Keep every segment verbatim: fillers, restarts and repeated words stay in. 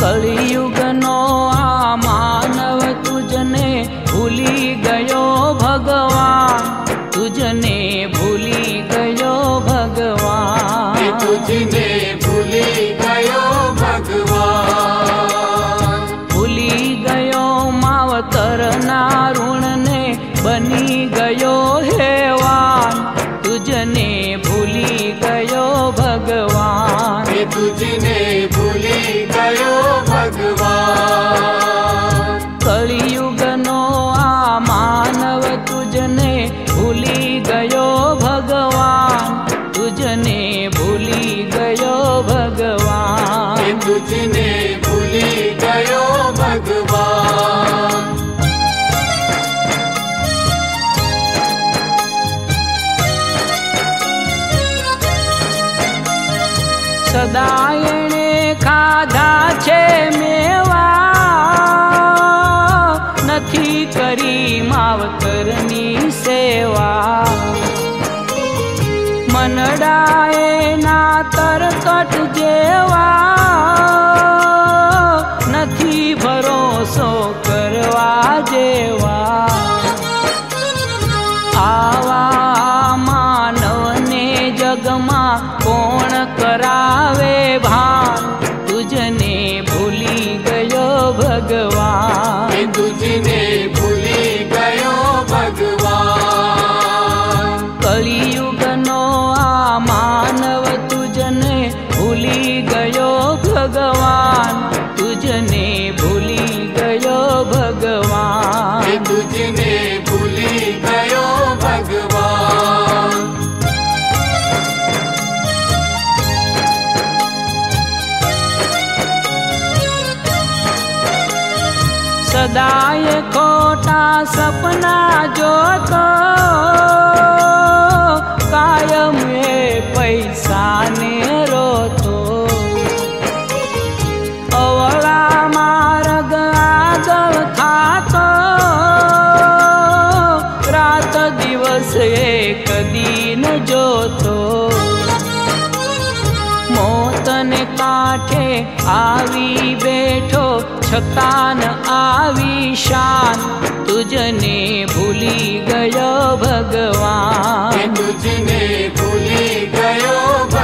कलियुगनो आ मानव तुझने भूली गयो भगवान, तुझने भूली गयो भगवान, तुझने भूली गयो भगवान। भूली गयो मावतर ना ऋण ने बनी गयो हेवान, तुझने भूली गयो भगवान, तुझने भूली गयो भगवान। कलियुगनो आ मानव तुझने भूली गयो भगवान, तुझने भूली गयो भगवान, तुझने भूली गयो भगवान। सदा एणे खाधा छे मेवा, नथी करी मावतरनी सेवा। मनडाए ना तरकट जेवा, नथी भरोसो करवा जेवा। आवा मानवने जगमा कोण करावे भान, तुझने भूली गयो भगवान, तुझने भूली गयो भगवान। कलियुगनो आ मानव तुझने भूली गयो भगवान, तुझने भूली गयो भगवान, तुझने भूली गयो भगवान। सदाए खोटा सपना जोतो, कायम ए पैसा ने रोतो। अवला मार्ग आगल थातो, रात दिवस एक दिन जोतो। मोतने काठे आवी बैठो छतान आवी शान, तुझने भूली गयो भगवान, तुझने भूली गयो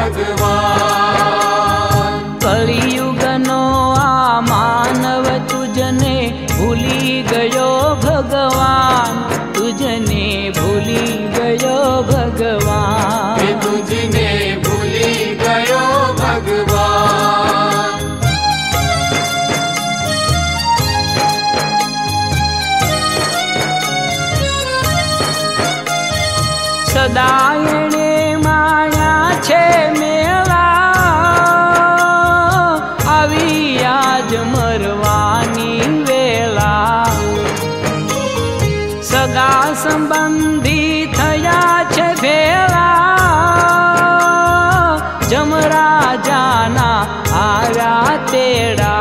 भगवान। कलियुगनो आ मानव तुझने भूली गयो भगवान, तुझने भूली गयो भगवान, तुझने भूली गयो भगवान। सदा एणे माया छे मेला, आवी आज मरवानी वेला। सगा संबंधी थया छे भेला, जमराजाना आया तेड़ा।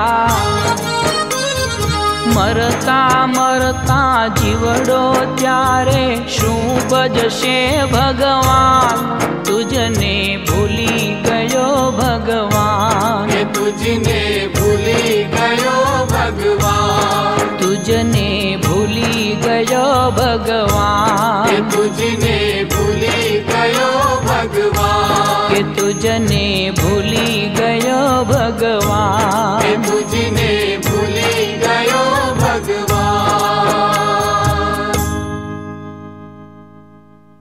मरता मरता जीवड़ो त्यारे शू बजशे भगवान, तुझने भूली गयो भगवान, तुझने भूली गयो भगवान, तुझने भूली गयो भगवान, तुझने भूली गयो भगवान, के तुझने भूली गयो